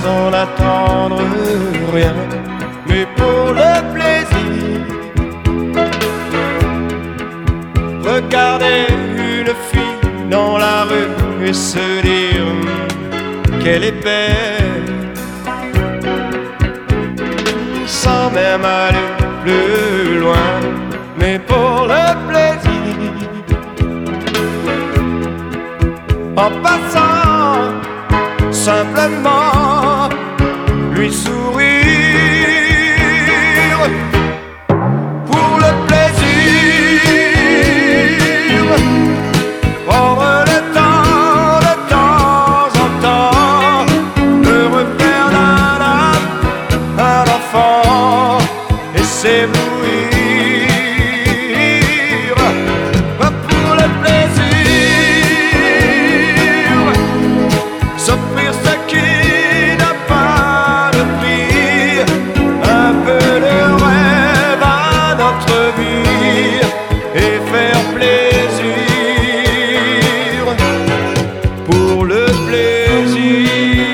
sans attendre rien, mais pour le plaisir. Regarder une fille dans la rue et se dire qu'elle est belle, sans même aller plus loin, mais pour le plaisir. En passant, simplement lui sourire pour le plaisir. Prendre le temps de temps en temps de refaire d'un âme un enfant et s'éblouir. Pour le plaisir, s'offrir ce qui n'a pas de prix, un peu de rêve à notre vie et faire plaisir pour le plaisir.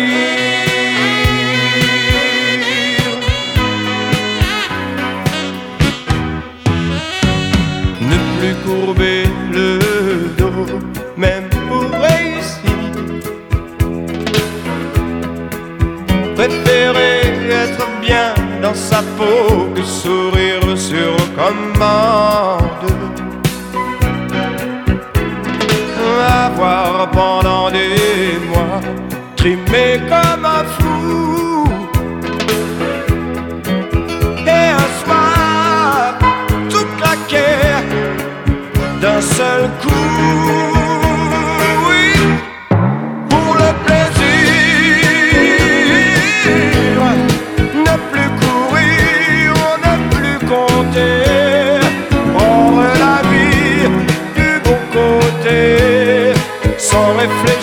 Ne plus courber le dos, même pour réussir. Préférer être bien dans sa peau que sourire sur commande. Avoir pendant des mois trimé comme un fou, et un soir tout claquer d'un seul coup. Oui, pour le plaisir, ne plus courir, ne plus compter, prendre la vie du bon côté, sans réfléchir.